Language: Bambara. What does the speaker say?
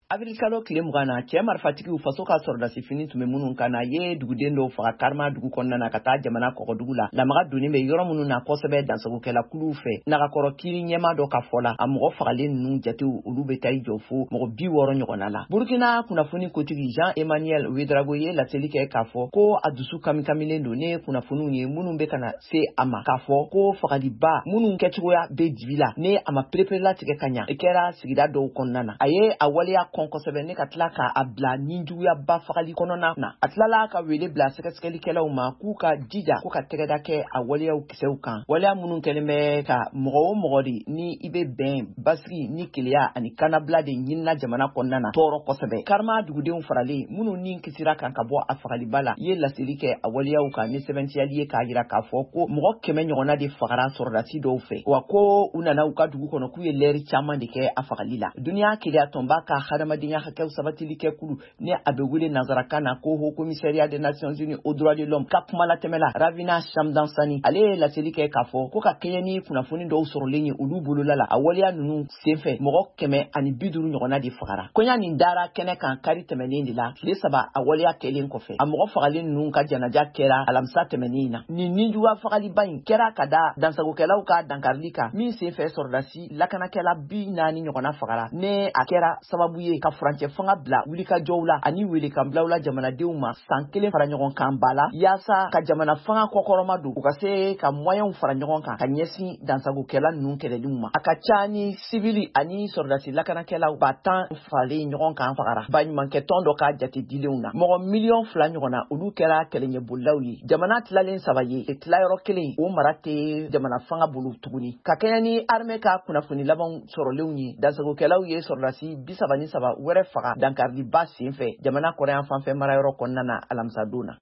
Avril kalo tile 20 na cɛ marifatigiw faso ka sɔrɔdasi fini tun bɛ minnu kan na ye duguden dɔw faga Karma dugu kɔnɔna na ka taa jamana kɔgɔdugu la. Lamaga donnen bɛ yɔrɔ minnu na kosɛbɛ dansagokɛla kuluw fɛ. Nagakɔrɔ kiri ɲɛma dɔ ka fɔ la a mɔgɔ fagalen ninnu jatew olu bɛ taa jɔ fo mɔgɔ 60 ɲɔgɔnna la. Burkina kunnafoni kotigi Jean-Emmanuel Ouedraogo ye laseli kɛ k'a fɔ ko a dusu kamikamilen don ne kunnafoniw ye minnu bɛ kana se a ma k'a fɔ ko fagaliba minnu kɛcogoya bɛ dibi la ne a ma pereperela tigɛ ka ɲa kɛra sigida dɔw kɔnɔna na. A ye a waleya kɔsɛbɛ ne ka tila ka a bila ninjuguya ba fagali kɔnɔna na. A tilala ka wele bila sɛgɛsɛgɛlikɛlaw ma k'u ka jija ko ka tɛgɛda kɛ a waleyaw kisɛw kan. Waleya minnu kɛlen bɛ ka mɔgɔ o mɔgɔ de ni i bɛ bɛn basigi ni keleya ani kanabila de ɲinina jamana kɔnɔna na tɔɔrɔ kosɛbɛ. Karma dugudenw faralen minnu ni kisira kan ka bɔ a fagaliba la ye laseli kɛ a waleyaw kan ni sɛbɛntiyali ye k'a jira k'a fɔ ko mɔgɔ 100 ɲɔgɔnna de fagara sɔrɔdasi dɔw fɛ. Wa ko u nana u ka dugu kɔnɔ k'u ye lɛri caman de kɛ a fagali la. Duniya keleya tɔnba ka hadamadenya hakɛw sabatili kɛ kulu ne a bɛ wele nanzarakan na ko Haut Commissariat des Nations Unies aux droits de l'homme ka kuma la tɛmɛ la Ravina Shamdasani ale ye laseli kɛ k'a fɔ ko ka kɛɲɛ ni kunnafoni dɔw sɔrɔlen ye olu bolola la a waleya ninnu senfɛ mɔgɔ 150 ɲɔgɔnna de fagara. Kɔɲa nin dara kɛnɛ kan kari tɛmɛnen de la tile 3 a waleya kɛlen kɔfɛ a mɔgɔ fagalen ninnu ka janaja kɛra alamisa tɛmɛnen na. Nin ninjuguya fagaliba in kɛra ka da dansagokɛlaw ka dankarili kan min senfɛ sɔrɔdasi lakanakɛla 40 ɲɔgɔnna fagara ne a kɛra sababu ye ka furancɛ fanga bila wulikajɔw la ani welekanbilaw la jamanadenw ma san 1 fara ɲɔgɔn kan ba la yaasa ka jamana fanga kɔkɔrɔma don u ka se ka moyɛnw fara ɲɔgɔn kan ka ɲɛsin dansagokɛla ninnu kɛlɛliw ma. A ka ca ni sivili ani sɔrɔdasi lakanakɛlaw 10 falen ɲɔgɔn kan fagara baɲumankɛ tɔn dɔ ka jate dilenw na. Mɔgɔ 2 million ɲɔgɔnna olu kɛra kɛlɛɲɛbolilaw ye. Jamana tilalen 3 ye tilayɔrɔ 1 o mara tɛ jamana fanga bolo tuguni. Ka kɛɲɛ ni armée ka kunnafoni labanw sɔrɔlenw ye dansagokɛlaw ye sɔrɔdasi 33 wɛrɛ faga dankariliba senfɛ jamana kɔrɔyan fanfɛ marayɔrɔ kɔnɔna na alamisa don na.